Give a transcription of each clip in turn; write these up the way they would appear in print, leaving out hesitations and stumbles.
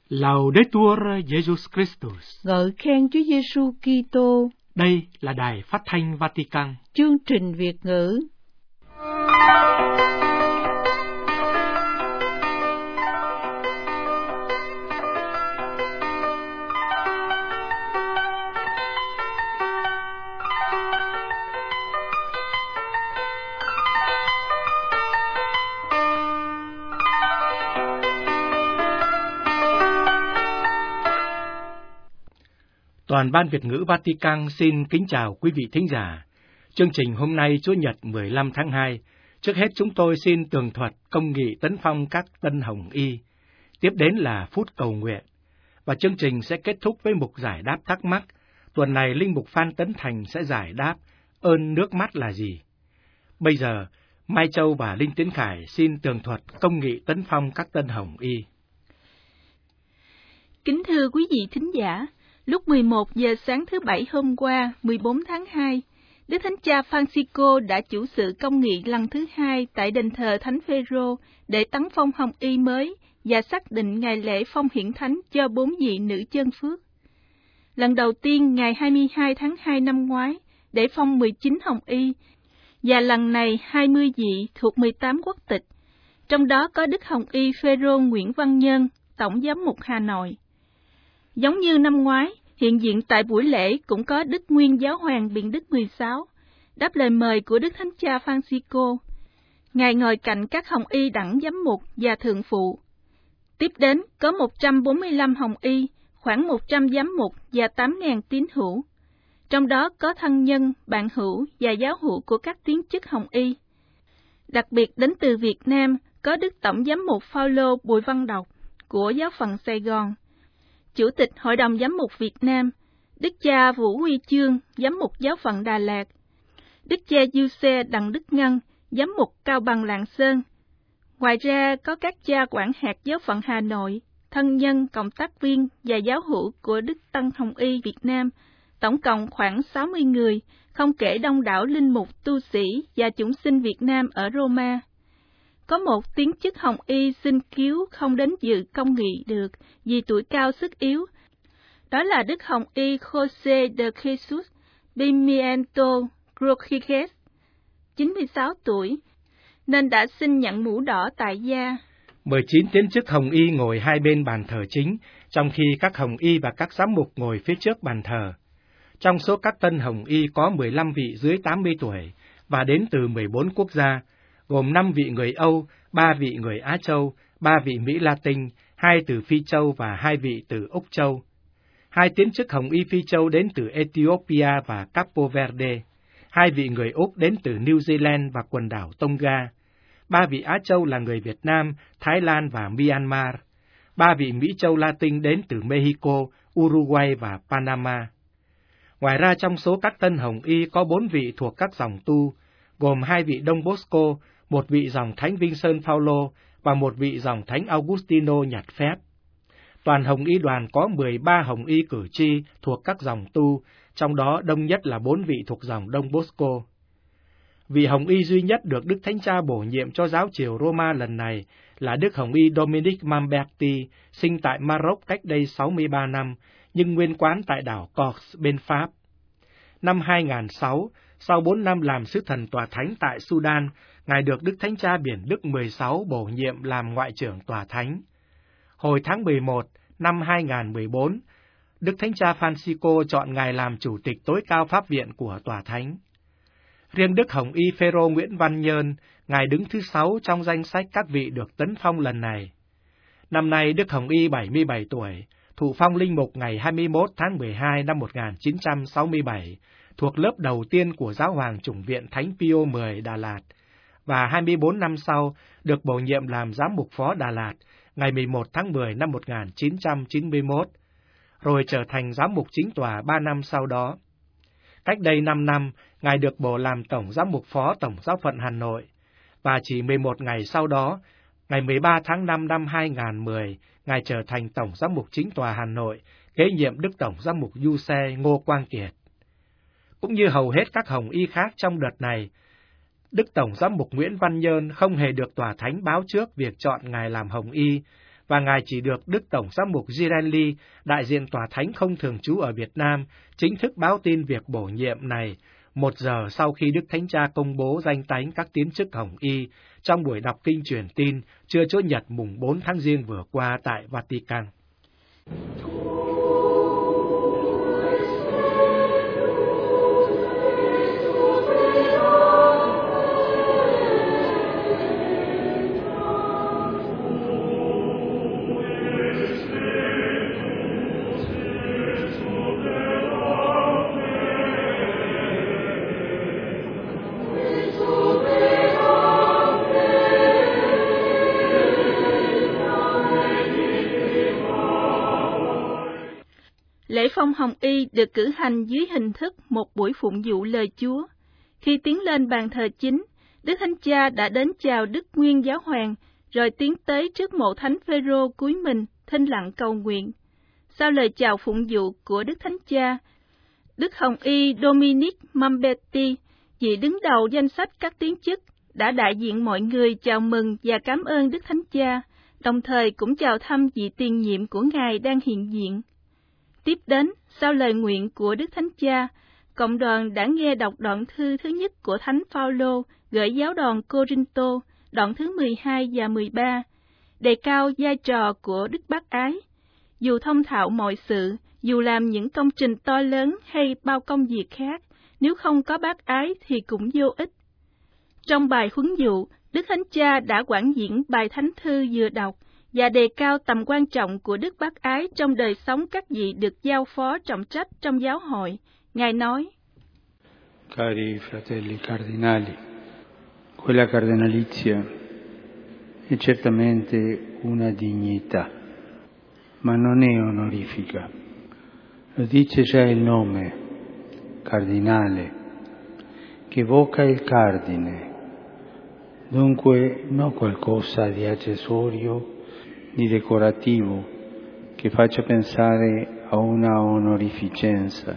Laudetur Jesus Christus. Ngợi khen Chúa Giêsu Kitô. Đây là Đài Phát thanh Vatican. Chương trình Việt ngữ. Toàn ban Việt ngữ Vatican xin kính chào quý vị thính giả. Chương trình hôm nay Chủ nhật 15 tháng 2. Trước hết chúng tôi xin tường thuật công nghị tấn phong các tân hồng y. Tiếp đến là phút cầu nguyện. Và chương trình sẽ kết thúc với mục giải đáp thắc mắc. Tuần này Linh mục Phan Tấn Thành sẽ giải đáp ơn nước mắt là gì. Bây giờ, Mai Châu và Linh Tiến Khải xin tường thuật công nghị tấn phong các tân hồng y. Kính thưa quý vị thính giả, lúc 11 giờ sáng thứ Bảy hôm qua, 14 tháng 2, Đức Thánh Cha Francisco đã chủ sự công nghị lần thứ 2 tại đền thờ Thánh Phêrô để tấn phong hồng y mới và xác định ngày lễ phong hiển thánh cho 4 vị nữ chân phước. Lần đầu tiên ngày 22 tháng 2 năm ngoái để phong 19 hồng y, và lần này 20 vị thuộc 18 quốc tịch, trong đó có Đức Hồng y Phêrô Nguyễn Văn Nhân, Tổng giám mục Hà Nội. Giống như năm ngoái, hiện diện tại buổi lễ cũng có Đức Nguyên Giáo hoàng Biển Đức 16, đáp lời mời của Đức Thánh Cha Francisco. Ngài ngồi cạnh các hồng y đẳng giám mục và thượng phụ. Tiếp đến có 145 hồng y, khoảng 100 giám mục và 8.000 tín hữu. Trong đó có thân nhân, bạn hữu và giáo hữu của các tiến chức hồng y. Đặc biệt đến từ Việt Nam có Đức Tổng giám mục Phaolô Bùi Văn Đọc của Giáo phận Sài Gòn, Chủ tịch Hội đồng Giám mục Việt Nam, Đức cha Vũ Huy Chương, Giám mục Giáo phận Đà Lạt, Đức cha Giuse Đặng Đức Ngân, Giám mục Cao Bằng Lạng Sơn. Ngoài ra có các cha quản hạt Giáo phận Hà Nội, thân nhân, cộng tác viên và giáo hữu của Đức Tăng Hồng y Việt Nam, tổng cộng khoảng 60 người, không kể đông đảo linh mục, tu sĩ và chúng sinh Việt Nam ở Roma. Có một tiến chức hồng y xin cứu không đến dự công nghị được vì tuổi cao sức yếu. Đó là Đức Hồng y Jose de Jesus Pimiento Rodriguez, 96 tuổi, nên đã xin nhận mũ đỏ tại gia. 19 tiến chức hồng y ngồi hai bên bàn thờ chính, trong khi các hồng y và các giám mục ngồi phía trước bàn thờ. Trong số các tân hồng y có 15 vị dưới 80 tuổi và đến từ 14 quốc gia, gồm 5 vị người Âu, 3 vị người Á Châu, 3 vị Mỹ Latin, 2 từ Phi Châu và 2 vị từ Úc Châu. 2 tiến chức hồng y Phi Châu đến từ Ethiopia và Capo Verde, 2 vị người Úc đến từ New Zealand và quần đảo Tonga, 3 vị Á Châu là người Việt Nam, Thái Lan và Myanmar, 3 vị Mỹ Châu Latin đến từ Mexico, Uruguay và Panama. Ngoài ra trong số các tân hồng y có 4 vị thuộc các dòng tu, gồm 2 vị Đông Bosco, 1 vị dòng Thánh Vincent Paulo và 1 vị dòng Thánh Augustino nhặt phép. Toàn hồng y đoàn có 13 hồng y cử tri thuộc các dòng tu, trong đó đông nhất là 4 vị thuộc dòng Đông Bosco. Vị hồng y duy nhất được Đức Thánh Cha bổ nhiệm cho giáo triều Roma lần này là Đức Hồng y Dominic Mamberti, sinh tại Maroc cách đây 63 năm, nhưng nguyên quán tại đảo Corse bên Pháp. Năm 2006, sau 4 năm làm sứ thần tòa thánh tại Sudan, Ngài được Đức Thánh Cha Biển Đức 16 bổ nhiệm làm ngoại trưởng tòa thánh. Hồi tháng 11 năm 2014, Đức Thánh Cha Francisco chọn Ngài làm chủ tịch tối cao pháp viện của tòa thánh. Riêng Đức Hồng y Phêrô Nguyễn Văn Nhơn, Ngài đứng thứ 6 trong danh sách các vị được tấn phong lần này. Năm nay Đức Hồng y 77 tuổi, thụ phong linh mục ngày 21 tháng 12 năm 1967, thuộc lớp đầu tiên của Giáo hoàng Chủng viện Thánh Pio X Đà Lạt, và 24 năm sau được bổ nhiệm làm giám mục phó Đà Lạt ngày 11 tháng 10 năm 1991, rồi trở thành giám mục chính tòa 3 năm sau đó. Cách đây 5 năm, Ngài được bổ làm tổng giám mục phó Tổng giáo phận Hà Nội, và chỉ 11 ngày sau đó, ngày 13 tháng 5 năm 2010, Ngài trở thành tổng giám mục chính tòa Hà Nội, kế nhiệm Đức Tổng giám mục Giuse Ngô Quang Kiệt. Cũng như hầu hết các hồng y khác trong đợt này, Đức Tổng giám mục Nguyễn Văn Nhơn không hề được tòa thánh báo trước việc chọn Ngài làm hồng y, và Ngài chỉ được Đức Tổng giám mục Girelli, đại diện Tòa Thánh không thường trú ở Việt Nam, chính thức báo tin việc bổ nhiệm này 1 giờ sau khi Đức Thánh Cha công bố danh tánh các tín chức Hồng Y trong buổi đọc kinh truyền tin trưa Chủ nhật mùng 4 tháng Giêng vừa qua tại Vatican. Lễ phong Hồng Y được cử hành dưới hình thức một buổi phụng vụ lời Chúa. Khi tiến lên bàn thờ chính, Đức Thánh Cha đã đến chào Đức Nguyên Giáo Hoàng, rồi tiến tới trước mộ Thánh Phêrô cúi mình, thinh lặng cầu nguyện. Sau lời chào phụng vụ của Đức Thánh Cha, Đức Hồng Y Dominic Mambetti, vị đứng đầu danh sách các tín chức, đã đại diện mọi người chào mừng và cảm ơn Đức Thánh Cha, đồng thời cũng chào thăm vị tiền nhiệm của Ngài đang hiện diện. Tiếp đến, sau lời nguyện của Đức Thánh Cha, cộng đoàn đã nghe đọc đoạn thư thứ nhất của Thánh Phaolô gửi giáo đoàn Cô-rinh-tô, đoạn thứ 12 và 13, đề cao vai trò của Đức Bác Ái. Dù thông thạo mọi sự, dù làm những công trình to lớn hay bao công việc khác, nếu không có Bác Ái thì cũng vô ích. Trong bài huấn dụ, Đức Thánh Cha đã quảng diễn bài thánh thư vừa đọc và đề cao tầm quan trọng của Đức Bác Ái trong đời sống các vị được giao phó trọng trách trong giáo hội. Ngài nói: Cari fratelli cardinali, quella cardinalizia è certamente una dignità, ma non è onorifica. Lo dice già il nome, cardinale, che evoca il cardine, dunque non qualcosa di accessorio, di decorativo, che faccia pensare a una onorificenza.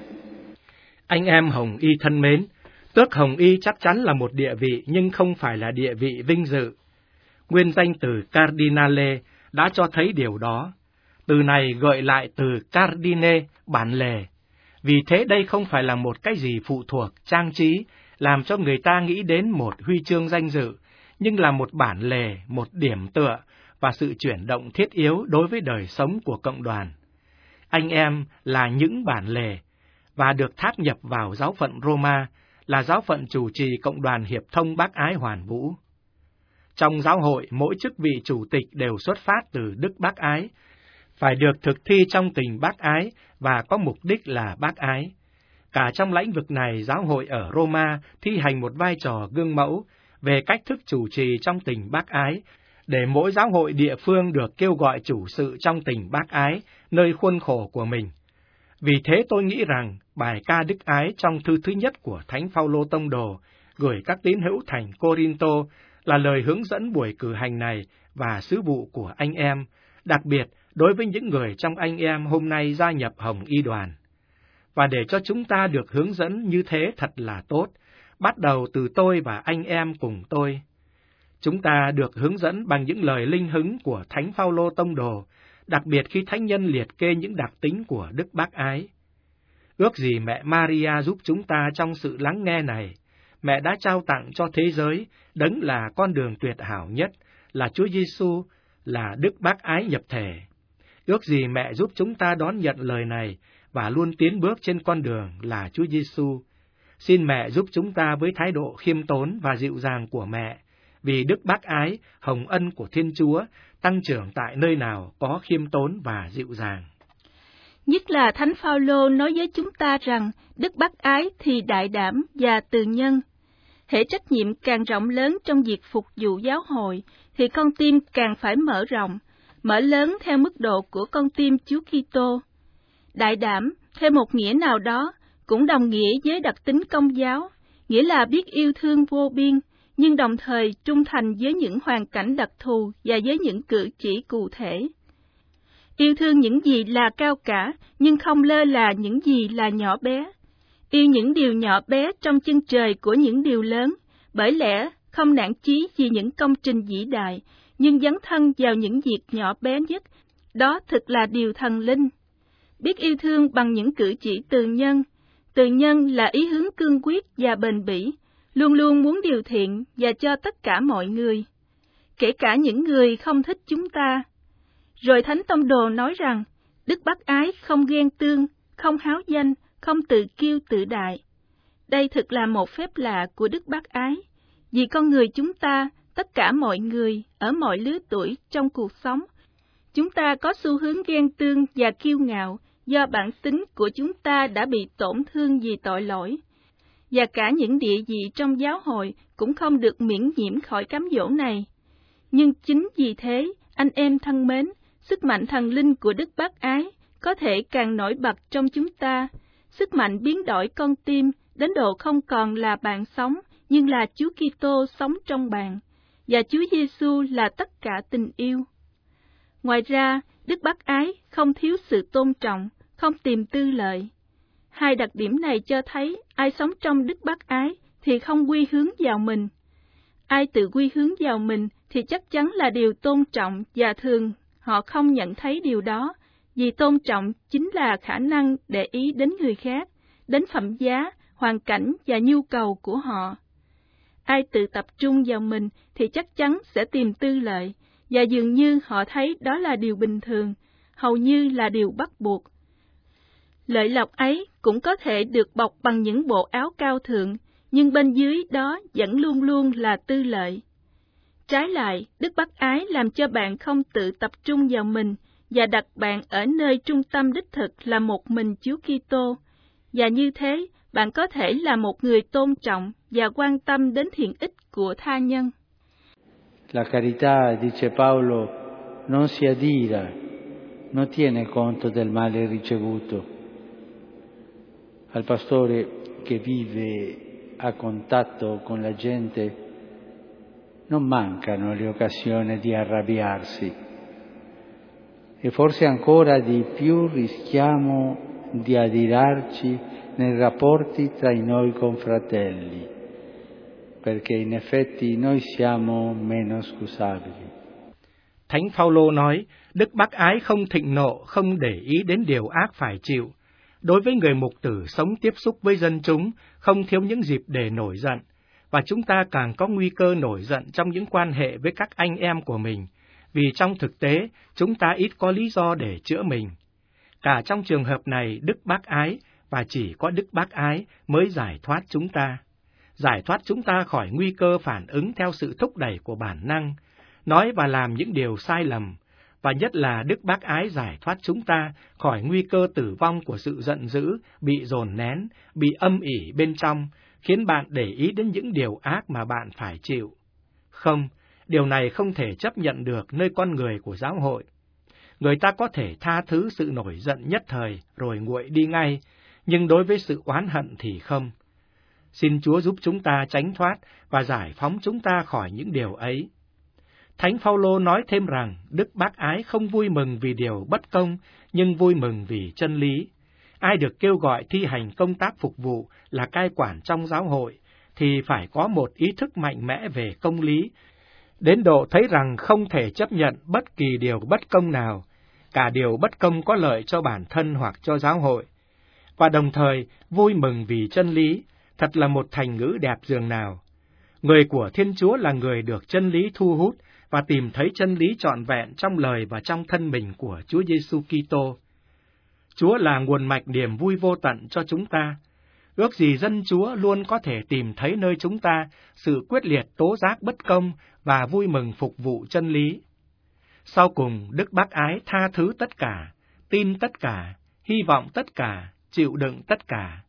Anh em Hồng Y thân mến, tước Hồng Y chắc chắn là một địa vị nhưng không phải là địa vị vinh dự. Nguyên danh từ Cardinale đã cho thấy điều đó. Từ này gợi lại từ Cardine, bản lề. Vì thế đây không phải là một cái gì phụ thuộc, trang trí, làm cho người ta nghĩ đến một huy chương danh dự, nhưng là một bản lề, một điểm tựa và sự chuyển động thiết yếu đối với đời sống của cộng đoàn. Anh em là những bản lề và được tháp nhập vào giáo phận Roma, là giáo phận chủ trì cộng đoàn hiệp thông Bác Ái Hoàn Vũ. Trong giáo hội, mỗi chức vị chủ tịch đều xuất phát từ Đức Bác Ái, phải được thực thi trong tình bác ái và có mục đích là bác ái. Cả trong lĩnh vực này, giáo hội ở Roma thi hành một vai trò gương mẫu về cách thức chủ trì trong tình bác ái, để mỗi giáo hội địa phương được kêu gọi chủ sự trong tình bác ái, nơi khuôn khổ của mình. Vì thế tôi nghĩ rằng bài ca Đức Ái trong thư thứ nhất của Thánh Phaolô Tông Đồ gửi các tín hữu thành Cô-rinh-tô là lời hướng dẫn buổi cử hành này và sứ vụ của anh em, đặc biệt đối với những người trong anh em hôm nay gia nhập Hồng Y đoàn. Và để cho chúng ta được hướng dẫn như thế thật là tốt, bắt đầu từ tôi và anh em cùng tôi. Chúng ta được hướng dẫn bằng những lời linh hứng của Thánh Phaolô Tông Đồ, đặc biệt khi thánh nhân liệt kê những đặc tính của Đức Bác Ái. Ước gì mẹ Maria giúp chúng ta trong sự lắng nghe này. Mẹ đã trao tặng cho thế giới, đấng là con đường tuyệt hảo nhất, là Chúa Giêsu, là Đức Bác Ái nhập thể. Ước gì mẹ giúp chúng ta đón nhận lời này và luôn tiến bước trên con đường là Chúa Giêsu. Xin mẹ giúp chúng ta với thái độ khiêm tốn và dịu dàng của mẹ, vì Đức Bác Ái, hồng ân của Thiên Chúa, tăng trưởng tại nơi nào có khiêm tốn và dịu dàng. Nhất là Thánh Phaolô nói với chúng ta rằng Đức Bác Ái thì đại đảm và từ nhân. Hễ trách nhiệm càng rộng lớn trong việc phục vụ giáo hội, thì con tim càng phải mở rộng, mở lớn theo mức độ của con tim Chúa Kitô. Đại đảm, theo một nghĩa nào đó, cũng đồng nghĩa với đặc tính công giáo, nghĩa là biết yêu thương vô biên, nhưng đồng thời trung thành với những hoàn cảnh đặc thù và với những cử chỉ cụ thể. Yêu thương những gì là cao cả, nhưng không lơ là những gì là nhỏ bé. Yêu những điều nhỏ bé trong chân trời của những điều lớn, bởi lẽ không nản chí vì những công trình vĩ đại, nhưng dấn thân vào những việc nhỏ bé nhất, đó thực là điều thần linh. Biết yêu thương bằng những cử chỉ từ nhân. Từ nhân là ý hướng cương quyết và bền bỉ, luôn luôn muốn điều thiện và cho tất cả mọi người, kể cả những người không thích chúng ta. Rồi Thánh Tông Đồ nói rằng, đức bác ái không ghen tương, không háo danh, không tự kiêu tự đại. Đây thực là một phép lạ của đức bác ái, vì con người chúng ta, tất cả mọi người, ở mọi lứa tuổi trong cuộc sống, chúng ta có xu hướng ghen tương và kiêu ngạo do bản tính của chúng ta đã bị tổn thương vì tội lỗi. Và cả những địa vị trong giáo hội cũng không được miễn nhiễm khỏi cám dỗ này. Nhưng chính vì thế, anh em thân mến, sức mạnh thần linh của đức bác ái có thể càng nổi bật trong chúng ta, sức mạnh biến đổi con tim đến độ không còn là bạn sống, nhưng là Chúa Kitô sống trong bạn, và Chúa Giêsu là tất cả tình yêu. Ngoài ra, đức bác ái không thiếu sự tôn trọng, không tìm tư lợi. Hai đặc điểm này cho thấy ai sống trong đức bác ái thì không quy hướng vào mình. Ai tự quy hướng vào mình thì chắc chắn là điều tôn trọng, và thường họ không nhận thấy điều đó, vì tôn trọng chính là khả năng để ý đến người khác, đến phẩm giá, hoàn cảnh và nhu cầu của họ. Ai tự tập trung vào mình thì chắc chắn sẽ tìm tư lợi, và dường như họ thấy đó là điều bình thường, hầu như là điều bắt buộc. Lợi lộc ấy cũng có thể được bọc bằng những bộ áo cao thượng, nhưng bên dưới đó vẫn luôn luôn là tư lợi. Trái lại, đức bác ái làm cho bạn không tự tập trung vào mình và đặt bạn ở nơi trung tâm đích thực là một mình Chúa Kitô, và như thế bạn có thể là một người tôn trọng và quan tâm đến thiện ích của tha nhân. La carità, dice Paolo, non si adira, non tiene conto del male ricevuto. Al pastore che vive a contatto con la gente non mancano le occasioni di arrabbiarsi, e forse ancora di più rischiamo di adirarci nei rapporti tra i noi confratelli, perché in effetti noi siamo meno scusabili. Thánh Phaolô nói, đức bác ái không thịnh nộ, không để ý đến điều ác phải chịu. Đối với người mục tử sống tiếp xúc với dân chúng, không thiếu những dịp để nổi giận, và chúng ta càng có nguy cơ nổi giận trong những quan hệ với các anh em của mình, vì trong thực tế, chúng ta ít có lý do để chữa mình. Cả trong trường hợp này, đức bác ái, và chỉ có đức bác ái mới giải thoát chúng ta khỏi nguy cơ phản ứng theo sự thúc đẩy của bản năng, nói và làm những điều sai lầm, và nhất là đức bác ái giải thoát chúng ta khỏi nguy cơ tử vong của sự giận dữ, bị dồn nén, bị âm ỉ bên trong, khiến bạn để ý đến những điều ác mà bạn phải chịu. Không, điều này không thể chấp nhận được nơi con người của giáo hội. Người ta có thể tha thứ sự nổi giận nhất thời rồi nguội đi ngay, nhưng đối với sự oán hận thì không. Xin Chúa giúp chúng ta tránh thoát và giải phóng chúng ta khỏi những điều ấy. Thánh Phaolô nói thêm rằng đức bác ái không vui mừng vì điều bất công, nhưng vui mừng vì chân lý. Ai được kêu gọi thi hành công tác phục vụ là cai quản trong giáo hội, thì phải có một ý thức mạnh mẽ về công lý, đến độ thấy rằng không thể chấp nhận bất kỳ điều bất công nào, cả điều bất công có lợi cho bản thân hoặc cho giáo hội. Và đồng thời, vui mừng vì chân lý, thật là một thành ngữ đẹp dường nào. Người của Thiên Chúa là người được chân lý thu hút và tìm thấy chân lý trọn vẹn trong lời và trong thân mình của Chúa Giêsu Kitô. Chúa là nguồn mạch niềm vui vô tận cho chúng ta. Ước gì dân Chúa luôn có thể tìm thấy nơi chúng ta sự quyết liệt tố giác bất công và vui mừng phục vụ chân lý. Sau cùng, đức bác ái tha thứ tất cả, tin tất cả, hy vọng tất cả, chịu đựng tất cả.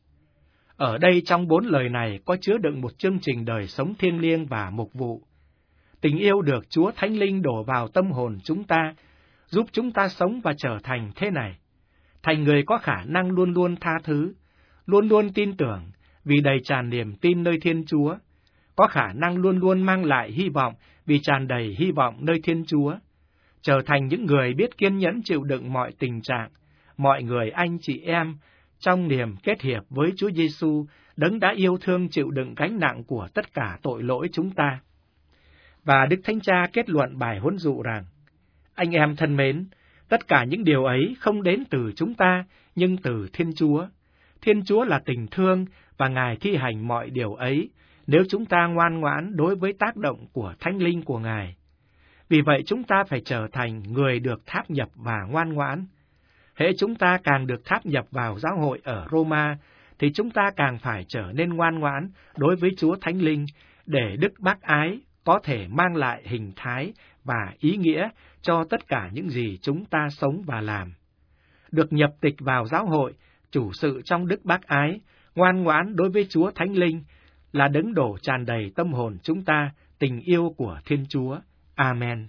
Ở đây trong 4 lời này có chứa đựng một chương trình đời sống thiêng liêng và mục vụ. Tình yêu được Chúa Thánh Linh đổ vào tâm hồn chúng ta, giúp chúng ta sống và trở thành thế này. Thành người có khả năng luôn luôn tha thứ, luôn luôn tin tưởng, vì đầy tràn niềm tin nơi Thiên Chúa. Có khả năng luôn luôn mang lại hy vọng, vì tràn đầy hy vọng nơi Thiên Chúa. Trở thành những người biết kiên nhẫn chịu đựng mọi tình trạng, mọi người anh chị em, trong niềm kết hiệp với Chúa Giêsu, đấng đã yêu thương chịu đựng gánh nặng của tất cả tội lỗi chúng ta. Và Đức Thánh Cha kết luận bài huấn dụ rằng, anh em thân mến, tất cả những điều ấy không đến từ chúng ta, nhưng từ Thiên Chúa. Thiên Chúa là tình thương và Ngài thi hành mọi điều ấy nếu chúng ta ngoan ngoãn đối với tác động của Thánh Linh của Ngài. Vì vậy chúng ta phải trở thành người được tháp nhập và ngoan ngoãn. Hễ chúng ta càng được tháp nhập vào giáo hội ở Roma, thì chúng ta càng phải trở nên ngoan ngoãn đối với Chúa Thánh Linh, để Đức Bác Ái có thể mang lại hình thái và ý nghĩa cho tất cả những gì chúng ta sống và làm. Được nhập tịch vào giáo hội, chủ sự trong Đức Bác Ái, ngoan ngoãn đối với Chúa Thánh Linh, là đấng đổ tràn đầy tâm hồn chúng ta tình yêu của Thiên Chúa. Amen.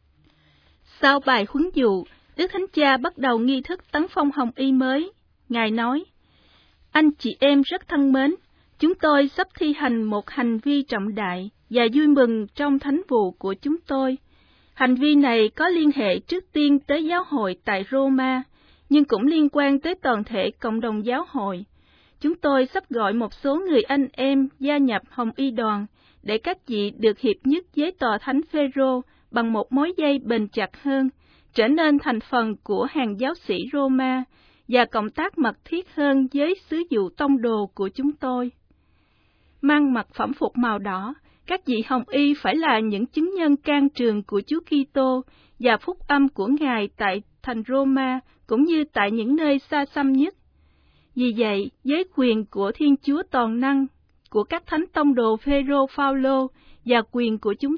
Sau bài huấn dụ, Đức Thánh Cha bắt đầu nghi thức tấn phong hồng y mới. Ngài nói, anh chị em rất thân mến, chúng tôi sắp thi hành một hành vi trọng đại và vui mừng trong thánh vụ của chúng tôi. Hành vi này có liên hệ trước tiên tới giáo hội tại Roma, nhưng cũng liên quan tới toàn thể cộng đồng giáo hội. Chúng tôi sắp gọi một số người anh em gia nhập Hồng Y đoàn để các vị được hiệp nhất với tòa thánh Phêrô bằng một mối dây bền chặt hơn, trở nên thành phần của hàng giáo sĩ Roma và cộng tác mật thiết hơn với sứ vụ tông đồ của chúng tôi. Mang mặc phẩm phục màu đỏ, các vị Hồng Y phải là những chứng nhân can trường của Chúa Kitô và phúc âm của Ngài tại thành Roma cũng như tại những nơi xa xăm nhất. Vì vậy, với quyền của Thiên Chúa toàn năng, của các thánh tông đồ Phêrô, Phaolô và quyền của chúng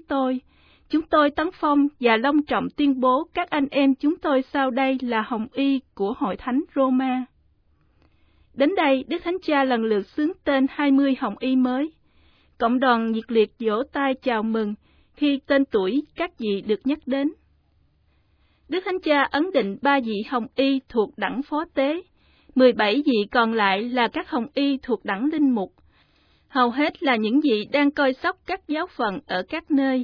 tôi tấn phong và long trọng tuyên bố các anh em chúng tôi sau đây là Hồng Y của Hội Thánh Roma. Đến đây, Đức Thánh Cha lần lượt xướng tên 20 Hồng Y mới. Cộng đoàn nhiệt liệt vỗ tay chào mừng khi tên tuổi các vị được nhắc đến. Đức Thánh Cha ấn định 3 vị Hồng Y thuộc đẳng phó tế, 17 vị còn lại là các Hồng Y thuộc đẳng linh mục. Hầu hết là những vị đang coi sóc các giáo phận ở các nơi.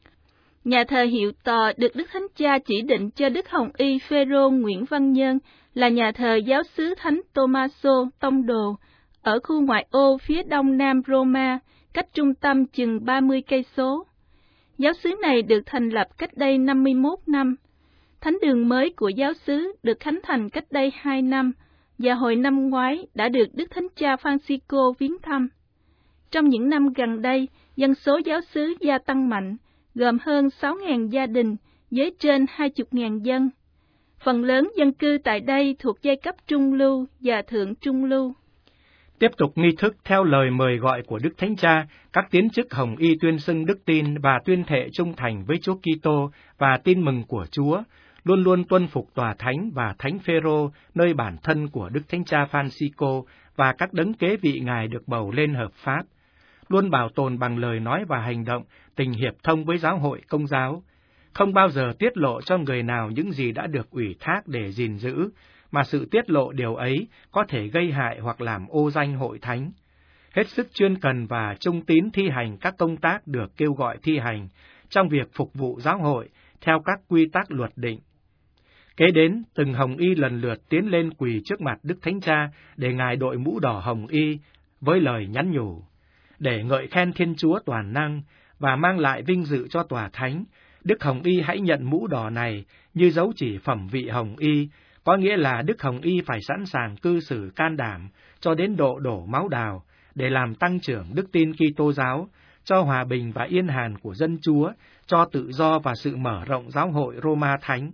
Nhà thờ Hiệu Tò được Đức Thánh Cha chỉ định cho Đức Hồng Y Phêrô Nguyễn Văn Nhân là nhà thờ giáo xứ Thánh Tô-ma-xô tông đồ ở khu ngoại ô phía đông nam Roma, cách trung tâm chừng 30 cây số. Giáo xứ này được thành lập cách đây 51 năm. Thánh đường mới của giáo xứ được khánh thành cách đây 2 năm và hồi năm ngoái đã được Đức Thánh Cha Francisco viếng thăm. Trong những năm gần đây, dân số giáo xứ gia tăng mạnh, gồm hơn 6.000 gia đình với trên 20.000 dân. Phần lớn dân cư tại đây thuộc giai cấp trung lưu và thượng trung lưu. Tiếp tục nghi thức theo lời mời gọi của Đức Thánh Cha, các tiến chức Hồng Y tuyên xưng đức tin và tuyên thệ trung thành với Chúa Kitô và tin mừng của Chúa, luôn luôn tuân phục tòa thánh và Thánh Phêrô, nơi bản thân của Đức Thánh Cha Francisco và các đấng kế vị Ngài được bầu lên hợp pháp, luôn bảo tồn bằng lời nói và hành động tình hiệp thông với giáo hội Công giáo, không bao giờ tiết lộ cho người nào những gì đã được ủy thác để gìn giữ, mà sự tiết lộ điều ấy có thể gây hại hoặc làm ô danh hội thánh. Hết sức chuyên cần và trung tín thi hành các công tác được kêu gọi thi hành trong việc phục vụ giáo hội theo các quy tắc luật định. Kế đến, từng Hồng Y lần lượt tiến lên quỳ trước mặt Đức Thánh Cha để Ngài đội mũ đỏ Hồng Y với lời nhắn nhủ, để ngợi khen Thiên Chúa toàn năng và mang lại vinh dự cho tòa thánh. Đức Hồng Y hãy nhận mũ đỏ này như dấu chỉ phẩm vị Hồng Y, có nghĩa là Đức Hồng Y phải sẵn sàng cư xử can đảm cho đến độ đổ máu đào để làm tăng trưởng đức tin Kitô giáo, cho hòa bình và yên hàn của dân Chúa, cho tự do và sự mở rộng giáo hội Roma Thánh.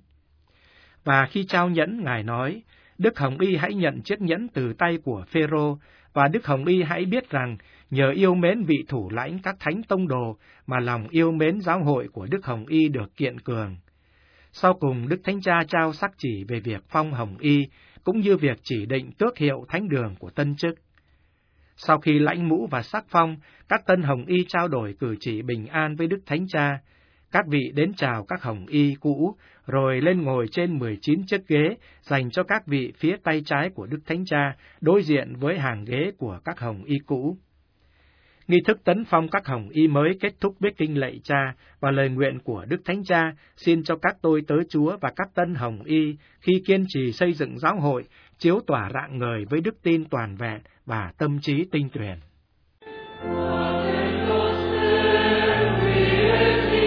Và khi trao nhẫn, Ngài nói, Đức Hồng Y hãy nhận chiếc nhẫn từ tay của Phêrô, và Đức Hồng Y hãy biết rằng nhờ yêu mến vị thủ lãnh các thánh tông đồ mà lòng yêu mến giáo hội của Đức Hồng Y được kiện cường. Sau cùng, Đức Thánh Cha trao sắc chỉ về việc phong Hồng Y, cũng như việc chỉ định tước hiệu thánh đường của tân chức. Sau khi lãnh mũ và sắc phong, các tân Hồng Y trao đổi cử chỉ bình an với Đức Thánh Cha. Các vị đến chào các Hồng Y cũ, rồi lên ngồi trên 19 chiếc ghế dành cho các vị phía tay trái của Đức Thánh Cha, đối diện với hàng ghế của các Hồng Y cũ. Nghi thức tấn phong các Hồng Y mới kết thúc với kinh lạy Cha và lời nguyện của Đức Thánh Cha xin cho các tôi tớ Chúa và các tân Hồng Y khi kiên trì xây dựng giáo hội, chiếu tỏa rạng ngời với đức tin toàn vẹn và tâm trí tinh tuyền.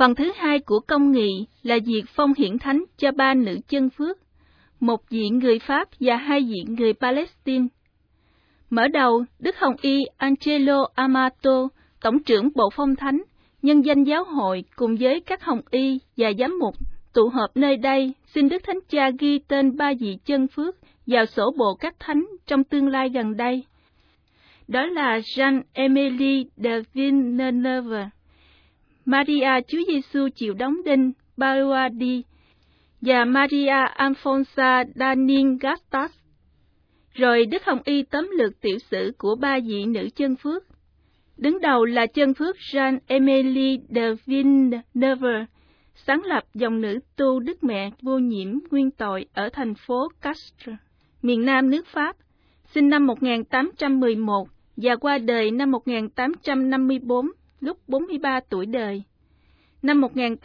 Phần thứ hai của công nghị là việc phong hiển thánh cho 3 nữ chân phước, một vị người Pháp và 2 vị người Palestine. Mở đầu, Đức Hồng Y Angelo Amato, Tổng trưởng Bộ Phong Thánh, nhân danh giáo hội cùng với các Hồng Y và giám mục tụ họp nơi đây, xin Đức Thánh Cha ghi tên 3 vị chân phước vào sổ bộ các thánh trong tương lai gần đây. Đó là Jean-Émilie de Villeneuve, Maria Chúa Giêsu chịu đóng đinh Bauardi và Maria Alfonsa Danin Gastas. Rồi Đức Hồng Y tóm lược tiểu sử của 3 vị nữ chân phước. Đứng đầu là chân phước Jean-Émilie de Villeneuve, sáng lập dòng nữ tu Đức Mẹ Vô Nhiễm nguyên tội ở thành phố Castres, miền Nam nước Pháp, sinh năm 1811 và qua đời năm 1854, lúc 43 tuổi đời. Năm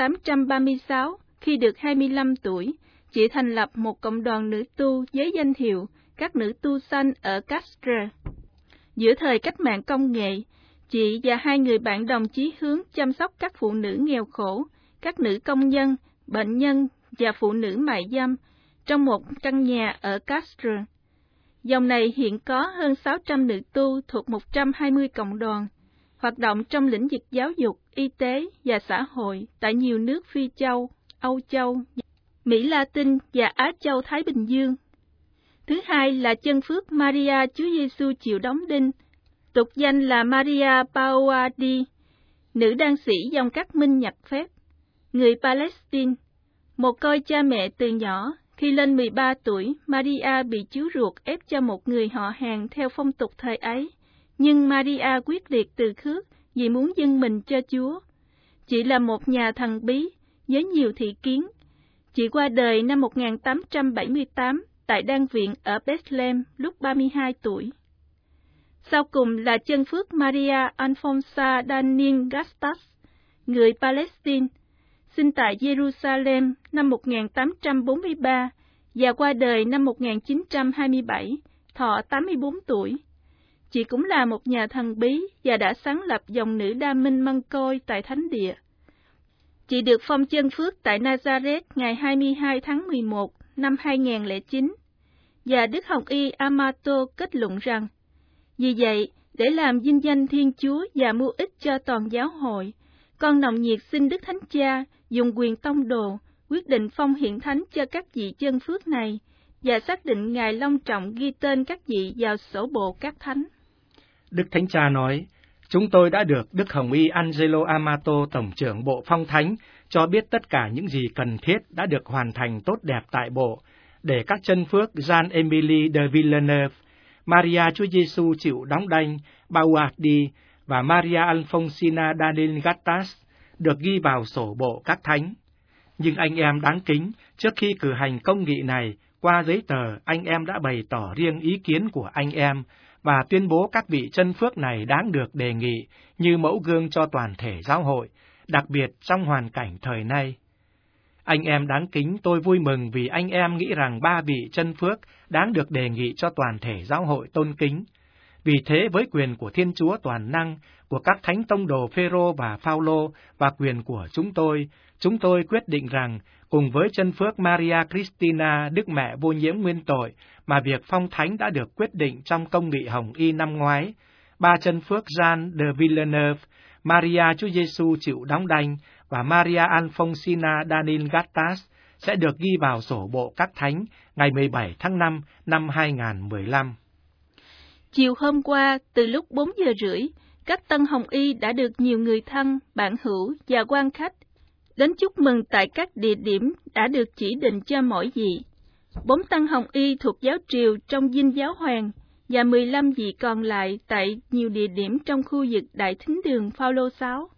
1836, khi được 25 tuổi, chị thành lập một cộng đoàn nữ tu với danh hiệu các nữ tu xanh ở Castres. Giữa thời cách mạng công nghệ, chị và 2 người bạn đồng chí hướng chăm sóc các phụ nữ nghèo khổ, các nữ công nhân, bệnh nhân và phụ nữ mại dâm trong một căn nhà ở Castres. Dòng này hiện có hơn 600 nữ tu thuộc 120 cộng đoàn, hoạt động trong lĩnh vực giáo dục, y tế và xã hội tại nhiều nước Phi Châu, Âu Châu, Mỹ Latin và Á Châu Thái Bình Dương. Thứ hai là chân phước Maria Chúa Giêsu chịu đóng đinh, tục danh là Maria Bauardi, nữ đan sĩ dòng các minh nhật phép, người Palestine. Một côi cha mẹ từ nhỏ, khi lên 13 tuổi, Maria bị chú ruột ép cho một người họ hàng theo phong tục thời ấy, nhưng Maria quyết liệt từ khước vì muốn dâng mình cho Chúa. Chị là một nhà thần bí với nhiều thị kiến. Chị qua đời năm 1878 tại đan viện ở Bethlehem lúc 32 tuổi. Sau cùng là chân phước Maria Alfonsa Danin Gastas, người Palestine, sinh tại Jerusalem năm 1843 và qua đời năm 1927, thọ 84 tuổi. Chị cũng là một nhà thần bí và đã sáng lập dòng nữ đa minh mân côi tại Thánh Địa. Chị được phong chân phước tại Nazareth ngày 22 tháng 11 năm 2009, và Đức Hồng Y Amato kết luận rằng, vì vậy, để làm vinh danh Thiên Chúa và mưu ích cho toàn giáo hội, con nồng nhiệt xin Đức Thánh Cha dùng quyền tông đồ quyết định phong hiển thánh cho các vị chân phước này và xác định ngày long trọng ghi tên các vị vào sổ bộ các thánh. Đức Thánh Cha nói, chúng tôi đã được Đức Hồng Y Angelo Amato, Tổng trưởng Bộ Phong Thánh, cho biết tất cả những gì cần thiết đã được hoàn thành tốt đẹp tại bộ, để các chân phước Jean-Émilie de Villeneuve, Maria Chúa Giêsu chịu đóng đinh Bauardi và Maria Alfonsina Danin Gastas được ghi vào sổ bộ các thánh. Nhưng anh em đáng kính, trước khi cử hành công nghị này, qua giấy tờ, anh em đã bày tỏ riêng ý kiến của anh em và tuyên bố các vị chân phước này đáng được đề nghị như mẫu gương cho toàn thể giáo hội, đặc biệt trong hoàn cảnh thời nay. Anh em đáng kính, tôi vui mừng vì anh em nghĩ rằng 3 vị chân phước đáng được đề nghị cho toàn thể giáo hội tôn kính. Vì thế, với quyền của Thiên Chúa toàn năng, của các thánh tông đồ Phêrô và Phaolô và quyền của chúng tôi quyết định rằng, cùng với chân phước Maria Christina, Đức Mẹ Vô Nhiễm nguyên tội, mà việc phong thánh đã được quyết định trong công nghị Hồng Y năm ngoái, 3 chân phước Jean de Villeneuve, Maria Chúa Giêsu chịu đóng đinh và Maria Alfonsina Danin Gastas sẽ được ghi vào sổ bộ các thánh ngày 17 tháng 5 năm 2015. Chiều hôm qua, từ lúc 4 giờ rưỡi, các tân Hồng Y đã được nhiều người thân, bạn hữu và quan khách đến chúc mừng tại các địa điểm đã được chỉ định cho mỗi vị. 4 tân Hồng Y thuộc giáo triều trong Dinh Giáo Hoàng và 15 vị còn lại tại nhiều địa điểm trong khu vực Đại Thính đường Phaolô 6.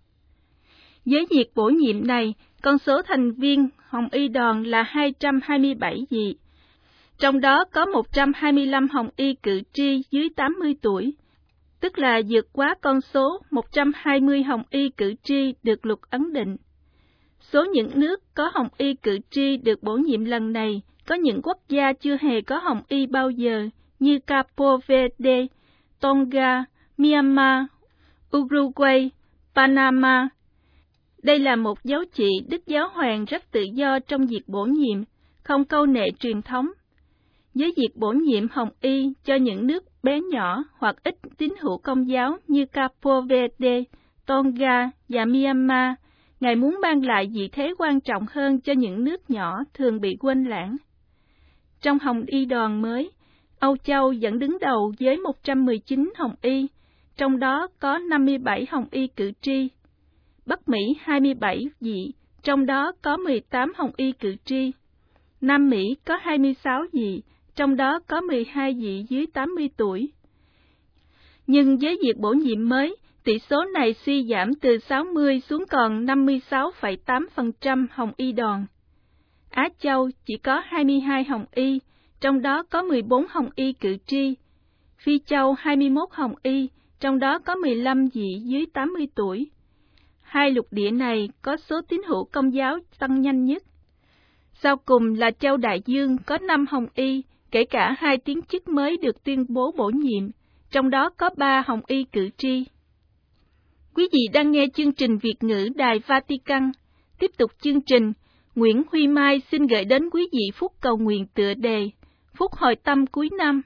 Với việc bổ nhiệm này, con số thành viên Hồng Y đoàn là 227 vị. Trong đó có 125 Hồng Y cử tri dưới 80 tuổi, tức là vượt quá con số 120 Hồng Y cử tri được luật ấn định. Số những nước có Hồng Y cử tri được bổ nhiệm lần này có những quốc gia chưa hề có Hồng Y bao giờ như Capo Verde, Tonga, Myanmar, Uruguay, Panama. Đây là một dấu chỉ Đức Giáo Hoàng rất tự do trong việc bổ nhiệm, không câu nệ truyền thống. Với việc bổ nhiệm hồng y cho những nước bé nhỏ hoặc ít tín hữu Công giáo như Capo Verde, Tonga và Myanmar, Ngài muốn mang lại vị thế quan trọng hơn cho những nước nhỏ thường bị quên lãng. Trong hồng y đoàn mới, Âu Châu vẫn đứng đầu với 119 hồng y, trong đó có 57 hồng y cử tri. Bắc Mỹ 27 vị, trong đó có 18 hồng y cử tri. Nam Mỹ có 26 vị, trong đó có 12 vị dưới 80 tuổi. Nhưng với việc bổ nhiệm mới, tỷ số này suy giảm từ 60 xuống còn 56,8% hồng y đoàn. Á Châu chỉ có 22 hồng y, trong đó có 14 hồng y cử tri. Phi Châu 21 hồng y, trong đó có 15 vị dưới 80 tuổi. Hai lục địa này có số tín hữu Công giáo tăng nhanh nhất. Sau cùng là Châu Đại Dương có 5 hồng y, kể cả 2 tiến chức mới được tuyên bố bổ nhiệm, trong đó có 3 hồng y cử tri. Quý vị đang nghe chương trình Việt ngữ Đài Vatican. Tiếp tục chương trình, Nguyễn Huy Mai xin gửi đến quý vị phút cầu nguyện tựa đề Phút hồi tâm cuối năm.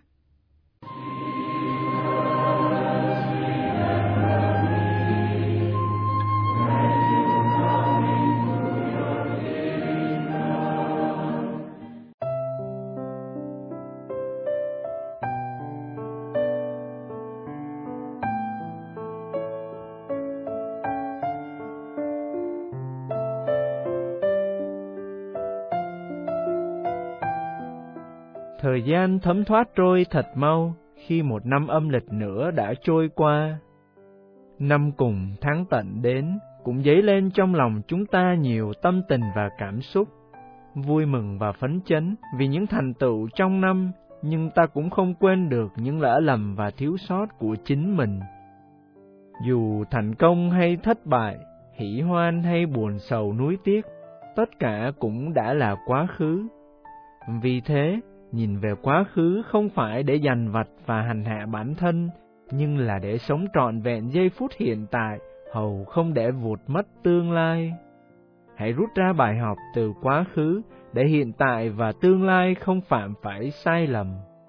Thời gian thấm thoát trôi thật mau khi một năm âm lịch nữa đã trôi qua. Năm cùng tháng tận đến cũng dấy lên trong lòng chúng ta nhiều tâm tình và cảm xúc, vui mừng và phấn chấn vì những thành tựu trong năm, nhưng ta cũng không quên được những lỡ lầm và thiếu sót của chính mình. Dù thành công hay thất bại, hỉ hoan hay buồn sầu nuối tiếc, tất cả cũng đã là quá khứ. Vì thế, nhìn về quá khứ không phải để dằn vặt và hành hạ bản thân, nhưng là để sống trọn vẹn giây phút hiện tại, hầu không để vụt mất tương lai. Hãy rút ra bài học từ quá khứ để hiện tại và tương lai không phạm phải sai lầm.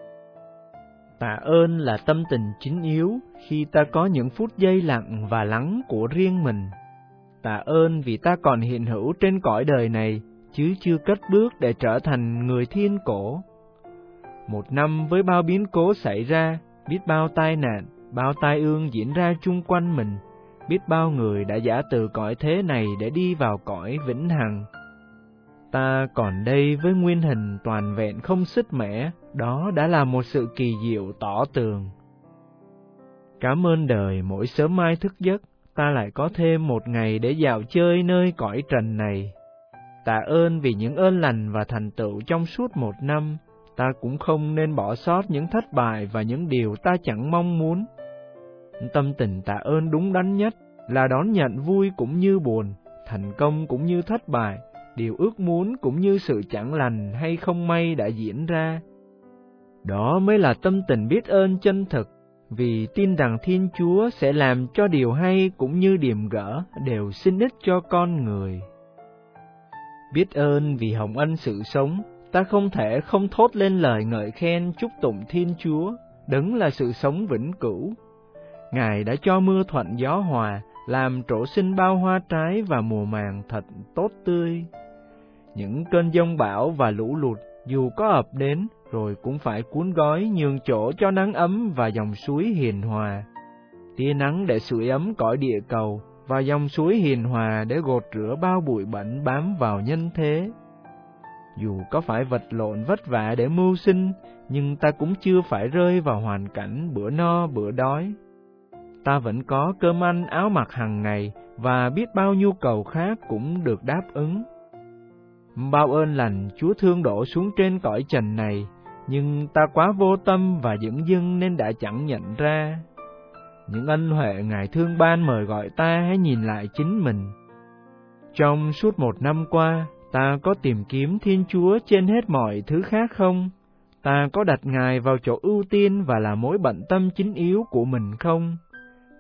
Tạ ơn là tâm tình chính yếu khi ta có những phút giây lặng và lắng của riêng mình. Tạ ơn vì ta còn hiện hữu trên cõi đời này, chứ chưa cất bước để trở thành người thiên cổ. Một năm với bao biến cố xảy ra, biết bao tai nạn, bao tai ương diễn ra chung quanh mình, biết bao người đã giã từ cõi thế này để đi vào cõi vĩnh hằng. Ta còn đây với nguyên hình toàn vẹn không sứt mẻ, đó đã là một sự kỳ diệu tỏ tường. Cảm ơn đời mỗi sớm mai thức giấc, ta lại có thêm một ngày để dạo chơi nơi cõi trần này. Tạ ơn vì những ơn lành và thành tựu trong suốt một năm, ta cũng không nên bỏ sót những thất bại và những điều ta chẳng mong muốn. Tâm tình tạ ơn đúng đắn nhất là đón nhận vui cũng như buồn, thành công cũng như thất bại, điều ước muốn cũng như sự chẳng lành hay không may đã diễn ra. Đó mới là tâm tình biết ơn chân thực, vì tin rằng Thiên Chúa sẽ làm cho điều hay cũng như điềm gỡ đều xin ích cho con người. Biết ơn vì hồng ân sự sống, ta không thể không thốt lên lời ngợi khen chúc tụng Thiên Chúa, đấng là sự sống vĩnh cửu. Ngài đã cho mưa thuận gió hòa, làm trổ sinh bao hoa trái và mùa màng thật tốt tươi. Những cơn giông bão và lũ lụt dù có ập đến, rồi cũng phải cuốn gói nhường chỗ cho nắng ấm và dòng suối hiền hòa. Tia nắng để sưởi ấm cõi địa cầu, và dòng suối hiền hòa để gột rửa bao bụi bẩn bám vào nhân thế. Dù có phải vật lộn vất vả để mưu sinh, nhưng ta cũng chưa phải rơi vào hoàn cảnh bữa no bữa đói. Ta vẫn có cơm ăn áo mặc hàng ngày, và biết bao nhu cầu khác cũng được đáp ứng. Bao ơn lành Chúa thương đổ xuống trên cõi trần này, nhưng ta quá vô tâm và dửng dưng nên đã chẳng nhận ra. Những ân huệ Ngài thương ban mời gọi ta hãy nhìn lại chính mình. Trong suốt một năm qua, ta có tìm kiếm Thiên Chúa trên hết mọi thứ khác không? Ta có đặt Ngài vào chỗ ưu tiên và là mối bận tâm chính yếu của mình không?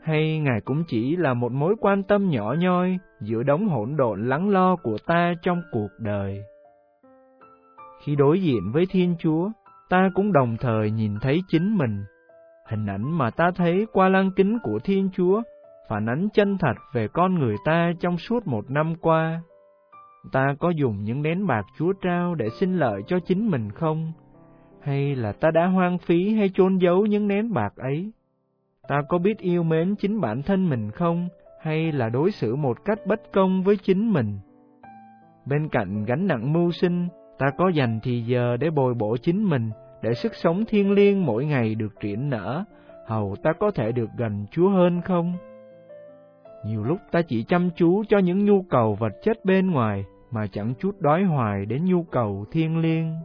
hay Ngài cũng chỉ là một mối quan tâm nhỏ nhoi giữa đống hỗn độn lắng lo của ta trong cuộc đời? Khi đối diện với Thiên Chúa, ta cũng đồng thời nhìn thấy chính mình. Hình ảnh mà ta thấy qua lăng kính của Thiên Chúa phản ánh chân thật về con người ta trong suốt một năm qua. Ta có dùng những nén bạc Chúa trao để xin lợi cho chính mình không? Hay là ta đã hoang phí hay chôn giấu những nén bạc ấy? Ta có biết yêu mến chính bản thân mình không? Hay là đối xử một cách bất công với chính mình? Bên cạnh gánh nặng mưu sinh, ta có dành thì giờ để bồi bổ chính mình, để sức sống thiêng liêng mỗi ngày được triển nở, hầu ta có thể được gần Chúa hơn không? Nhiều lúc ta chỉ chăm chú cho những nhu cầu vật chất bên ngoài, mà chẳng chút đói hoài đến nhu cầu thiêng liêng.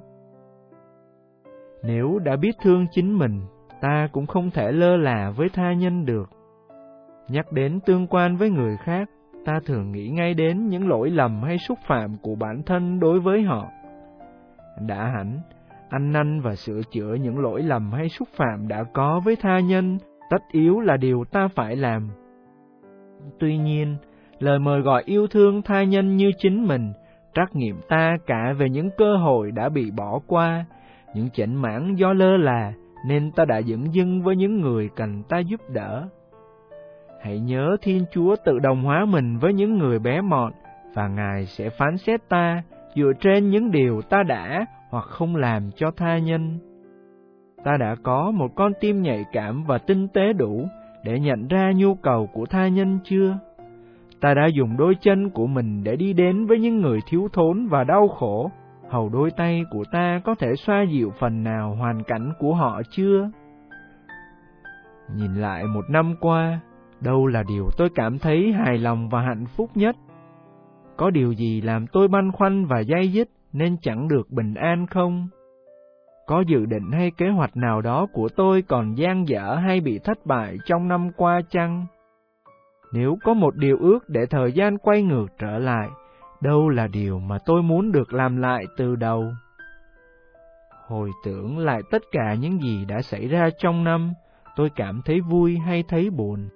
Nếu đã biết thương chính mình, ta cũng không thể lơ là với tha nhân được. Nhắc đến tương quan với người khác, ta thường nghĩ ngay đến những lỗi lầm hay xúc phạm của bản thân đối với họ. Đã hẳn, ăn năn và sửa chữa những lỗi lầm hay xúc phạm đã có với tha nhân, tất yếu là điều ta phải làm. Tuy nhiên, lời mời gọi yêu thương tha nhân như chính mình, trắc nghiệm ta cả về những cơ hội đã bị bỏ qua, những chểnh mảng do lơ là, nên ta đã dửng dưng với những người cần ta giúp đỡ. Hãy nhớ Thiên Chúa tự đồng hóa mình với những người bé mọn, và Ngài sẽ phán xét ta dựa trên những điều ta đã hoặc không làm cho tha nhân. Ta đã có một con tim nhạy cảm và tinh tế đủ để nhận ra nhu cầu của tha nhân chưa? Ta đã dùng đôi chân của mình để đi đến với những người thiếu thốn và đau khổ, hầu đôi tay của ta có thể xoa dịu phần nào hoàn cảnh của họ chưa? Nhìn lại một năm qua, đâu là điều tôi cảm thấy hài lòng và hạnh phúc nhất? Có điều gì làm tôi băn khoăn và day dứt nên chẳng được bình an không? Có dự định hay kế hoạch nào đó của tôi còn dang dở hay bị thất bại trong năm qua chăng? Nếu có một điều ước để thời gian quay ngược trở lại, đâu là điều mà tôi muốn được làm lại từ đầu? Hồi tưởng lại tất cả những gì đã xảy ra trong năm, tôi cảm thấy vui hay thấy buồn?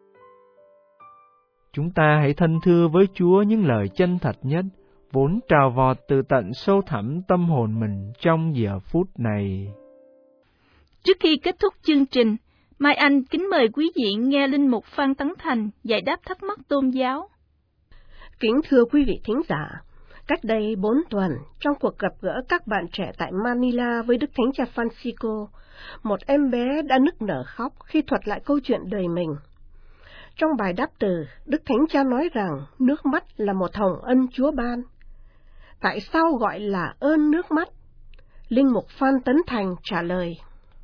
Chúng ta hãy thân thưa với Chúa những lời chân thật nhất, vốn trào vọt từ tận sâu thẳm tâm hồn mình trong giờ phút này. Trước khi kết thúc chương trình, Mai Anh kính mời quý vị nghe Linh Mục Phan Tấn Thành giải đáp thắc mắc tôn giáo. Kính thưa quý vị thính giả, cách đây 4 tuần, trong cuộc gặp gỡ các bạn trẻ tại Manila với Đức Thánh Cha Francisco, một em bé đã nức nở khóc khi thuật lại câu chuyện đời mình. Trong bài đáp từ, Đức Thánh Cha nói rằng nước mắt là một hồng ân Chúa ban. Tại sao gọi là ơn nước mắt? Linh mục Phan Tấn Thành trả lời.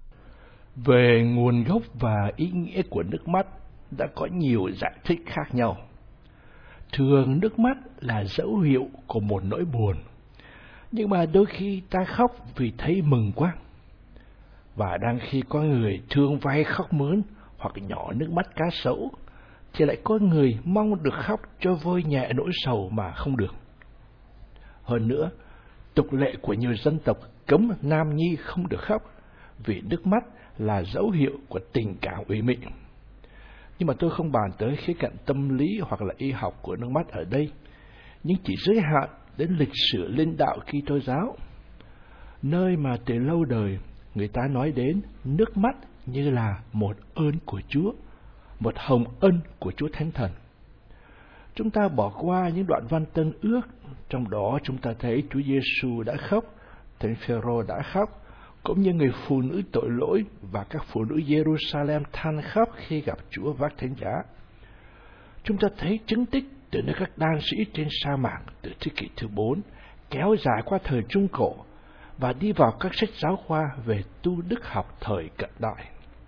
Về nguồn gốc và ý nghĩa của nước mắt đã có nhiều giải thích khác nhau. Thường nước mắt là dấu hiệu của một nỗi buồn, nhưng mà đôi khi ta khóc vì thấy mừng quá. Và đang khi có người thương vay khóc mướn hoặc nhỏ nước mắt cá sấu, thì lại có người mong được khóc cho vơi nhẹ nỗi sầu mà không được. Hơn nữa, tục lệ của nhiều dân tộc cấm nam nhi không được khóc, vì nước mắt là dấu hiệu của tình cảm ủy mị. Nhưng mà tôi không bàn tới khía cạnh tâm lý hoặc là y học của nước mắt ở đây, nhưng chỉ giới hạn đến lịch sử linh đạo Kitô giáo, nơi mà từ lâu đời người ta nói đến nước mắt như là một ơn của Chúa, một hồng ân của Chúa Thánh Thần. Chúng ta bỏ qua những đoạn văn Tân Ước, trong đó chúng ta thấy Chúa Giêsu đã khóc, Thánh Phêrô đã khóc, cũng như người phụ nữ tội lỗi và các phụ nữ Jerusalem than khóc khi gặp Chúa vác thánh giá. Chúng ta thấy chứng tích từ nơi các đan sĩ trên sa mạc từ thế kỷ thứ 4 kéo dài qua thời Trung Cổ và đi vào các sách giáo khoa về tu đức học thời cận đại.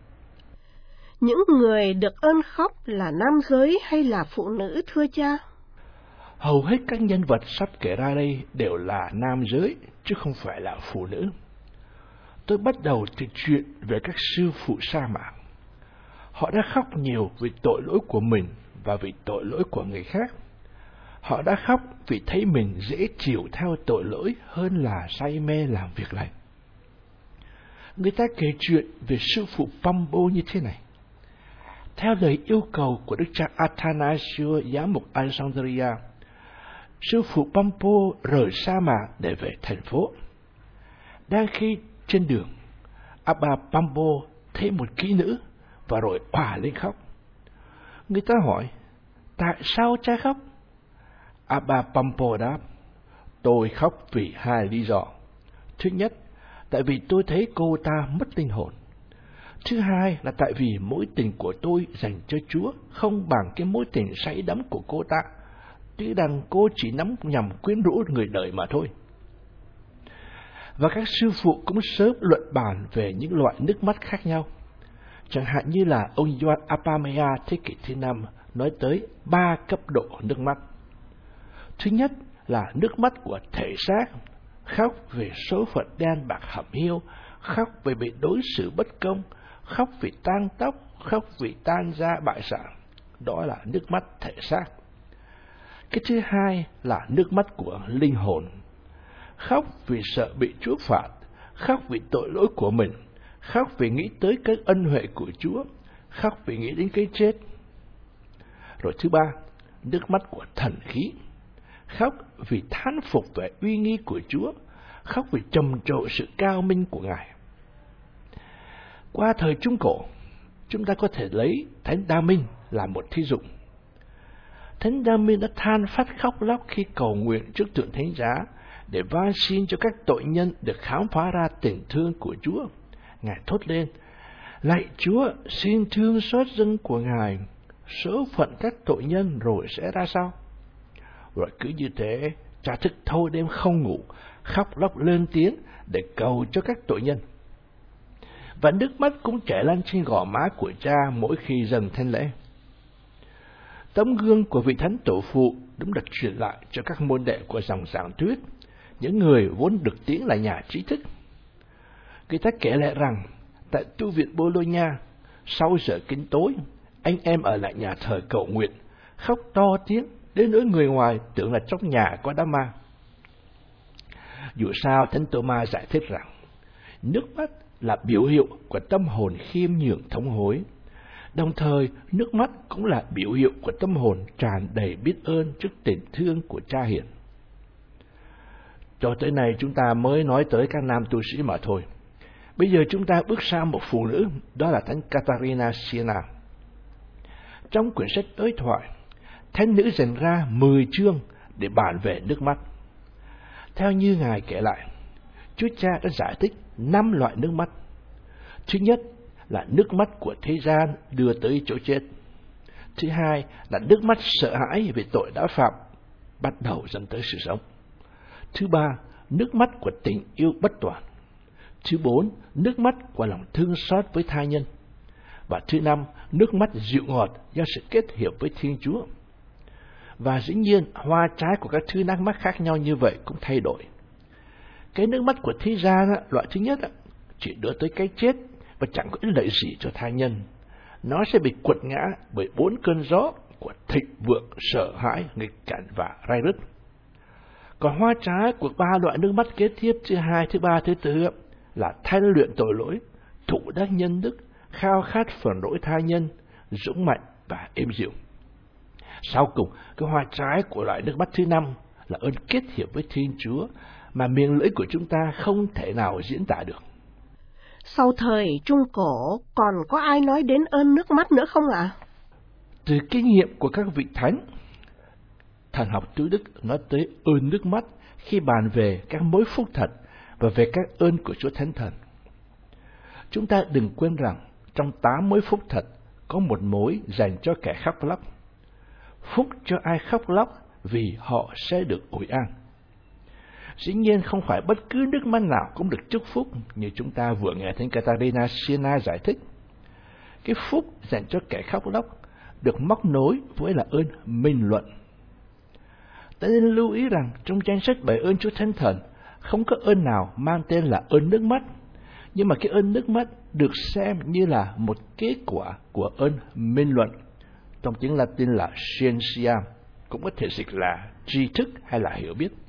Những người được ơn khóc là nam giới hay là phụ nữ thưa cha? Hầu hết các nhân vật sắp kể ra đây đều là nam giới, chứ không phải là phụ nữ. Tôi bắt đầu từ chuyện về các sư phụ sa mạc. Họ đã khóc nhiều vì tội lỗi của mình và vì tội lỗi của người khác. Họ đã khóc vì thấy mình dễ chịu theo tội lỗi hơn là say mê làm việc lành. Người ta kể chuyện về sư phụ Pambo như thế này. Theo lời yêu cầu của Đức cha Athanasio, giám mục Alexandria, sư phụ Pampo rời sa mạc để về thành phố. Đang khi trên đường, Abba Pampo thấy một kỹ nữ và rồi òa lên khóc. Người ta hỏi, tại sao cha khóc? Abba Pampo đáp, tôi khóc vì hai lý do. Thứ nhất, tại vì tôi thấy cô ta mất linh hồn. Thứ hai là tại vì mối tình của tôi dành cho Chúa không bằng cái mối tình say đắm của cô ta, tuy rằng cô chỉ nhằm quyến rũ người đời mà thôi. Và các sư phụ cũng sớm luận bàn về những loại nước mắt khác nhau. Chẳng hạn như là ông Gioan Apamea thế kỷ thứ 5 nói tới 3 cấp độ nước mắt. Thứ nhất là nước mắt của thể xác, khóc về số phận đen bạc hẩm hiu, khóc về bị đối xử bất công, khóc vì tang tóc, khóc vì tan ra bại sản. Đó là nước mắt thể xác. Cái thứ hai là nước mắt của linh hồn, khóc vì sợ bị Chúa phạt, khóc vì tội lỗi của mình, khóc vì nghĩ tới cái ân huệ của Chúa, khóc vì nghĩ đến cái chết. Rồi thứ ba, nước mắt của thần khí, khóc vì thán phục về uy nghi của Chúa, khóc vì trầm trồ sự cao minh của Ngài. Qua thời Trung Cổ, chúng ta có thể lấy Thánh Đa Minh là một thí dụ. Thánh Đa Minh đã than phát khóc lóc khi cầu nguyện trước tượng Thánh Giá để van xin cho các tội nhân được khám phá ra tình thương của Chúa. Ngài thốt lên, lạy Chúa, xin thương xót dân của Ngài, số phận các tội nhân rồi sẽ ra sao? Rồi cứ như thế, cha thức thâu đêm không ngủ, khóc lóc lên tiếng để cầu cho các tội nhân. Và nước mắt cũng chảy lan trên gò má của cha mỗi khi dâng thánh lễ. Tấm gương của vị thánh tổ phụ đúng được truyền lại cho các môn đệ của dòng giảng thuyết, những người vốn được tiếng là nhà trí thức. Người ta kể lại rằng, tại tu viện Bologna, sau giờ kinh tối, anh em ở lại nhà thờ cầu nguyện, khóc to tiếng, đến nỗi người ngoài tưởng là trong nhà có đám ma. Dù sao, Thánh Tô-ma giải thích rằng, nước mắt là biểu hiệu của tâm hồn khiêm nhường thống hối. Đồng thời, nước mắt cũng là biểu hiệu của tâm hồn tràn đầy biết ơn trước tình thương của Cha Hiền. Cho tới nay chúng ta mới nói tới các nam tu sĩ mà thôi. Bây giờ chúng ta bước sang một phụ nữ, đó là Thánh Catarina Siena. Trong quyển sách đối thoại, thánh nữ dành ra 10 chương để bàn về nước mắt. Theo như Ngài kể lại, Chúa Cha đã giải thích 5 loại nước mắt. Thứ nhất là nước mắt của thế gian đưa tới chỗ chết. Thứ hai là nước mắt sợ hãi vì tội đã phạm, bắt đầu dẫn tới sự sống. Thứ ba, nước mắt của tình yêu bất toàn. Thứ bốn, nước mắt của lòng thương xót với tha nhân. Và thứ năm, nước mắt dịu ngọt do sự kết hiệp với Thiên Chúa. Và dĩ nhiên, hoa trái của các thứ nước mắt khác nhau như vậy cũng thay đổi. Cái nước mắt của thế gian, loại thứ nhất, chỉ đưa tới cái chết và chẳng có ích lợi gì cho tha nhân. Nó sẽ bị quật ngã bởi 4 cơn gió của thịnh vượng, sợ hãi, nghịch cảnh và rai rứt. Còn hoa trái của 3 loại nước mắt kế tiếp, thứ hai, thứ ba, thứ tư là thanh luyện tội lỗi, thụ đắc nhân đức, khao khát phần lỗi tha nhân, dũng mạnh và êm dịu. Sau cùng, cái hoa trái của loại nước mắt thứ 5 là ơn kết hiệp với Thiên Chúa mà miệng lưỡi của chúng ta không thể nào diễn tả được. Sau thời Trung Cổ, còn có ai nói đến ơn nước mắt nữa không ạ? Từ kinh nghiệm của các vị thánh, thần học tứ đức nói tới ơn nước mắt khi bàn về các mối phúc thật và về các ơn của Chúa Thánh Thần. Chúng ta đừng quên rằng trong 8 mối phúc thật có một mối dành cho kẻ khóc lóc. Phúc cho ai khóc lóc vì họ sẽ được ủi an. Dĩ nhiên không phải bất cứ nước mắt nào cũng được chúc phúc như chúng ta vừa nghe Thánh Catarina Siena giải thích. Cái phúc dành cho kẻ khóc lóc được móc nối với là ơn minh luận. Ta nên lưu ý rằng trong danh sách 7 ơn Chúa Thánh Thần không có ơn nào mang tên là ơn nước mắt, nhưng mà cái ơn nước mắt được xem như là một kết quả của ơn minh luận. Trong tiếng Latin là scientia, cũng có thể dịch là tri thức hay là hiểu biết.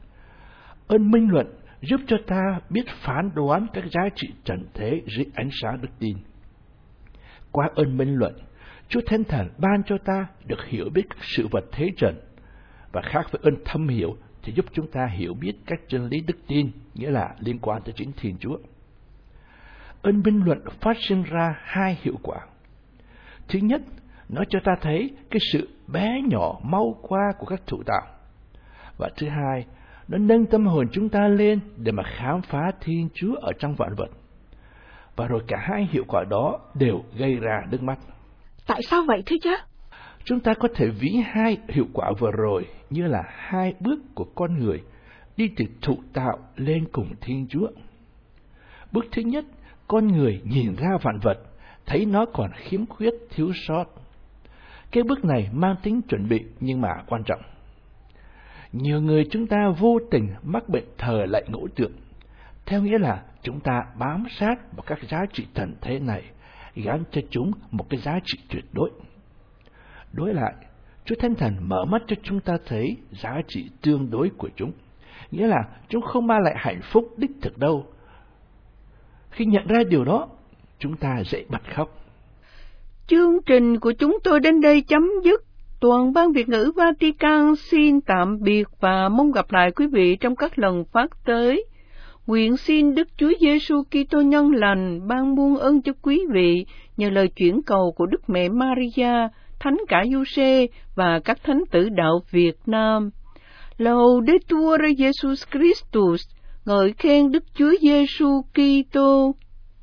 Ơn minh luận giúp cho ta biết phán đoán các giá trị trần thế dưới ánh sáng đức tin. Qua ơn minh luận, Chúa Thánh Thần ban cho ta được hiểu biết các sự vật thế trần, và khác với ơn thâm hiểu thì giúp chúng ta hiểu biết các chân lý đức tin, nghĩa là liên quan tới chính Thiên Chúa. Ơn bình luận phát sinh ra hai hiệu quả. Thứ nhất, nó cho ta thấy cái sự bé nhỏ mau qua của các thụ tạo. Và thứ hai, nó nâng tâm hồn chúng ta lên để mà khám phá Thiên Chúa ở trong vạn vật. Và rồi cả hai hiệu quả đó đều gây ra nước mắt. Tại sao vậy thưa cha? Chúng ta có thể ví hai hiệu quả vừa rồi như là hai bước của con người đi từ thụ tạo lên cùng Thiên Chúa. Bước thứ nhất, con người nhìn ra vạn vật, thấy nó còn khiếm khuyết, thiếu sót. Cái bước này mang tính chuẩn bị nhưng mà quan trọng. Nhiều người chúng ta vô tình mắc bệnh thờ lạy ngẫu tượng, theo nghĩa là chúng ta bám sát vào các giá trị thần thế này, gắn cho chúng một cái giá trị tuyệt đối. Đối lại, Chúa Thánh Thần mở mắt cho chúng ta thấy giá trị tương đối của chúng, nghĩa là chúng không mang lại hạnh phúc đích thực đâu. Khi nhận ra điều đó, chúng ta dễ bật khóc. Chương trình của chúng tôi đến đây chấm dứt. Toàn ban Việt ngữ Vatican xin tạm biệt và mong gặp lại quý vị trong các lần phát tới. Nguyện xin Đức Chúa Giêsu Kitô nhân lành ban muôn ơn cho quý vị nhờ lời chuyển cầu của Đức Mẹ Maria, Thánh Cả Giuse và các thánh tử đạo Việt Nam. Laudetur Jesus Christus, ngợi khen Đức Chúa Giêsu Kitô.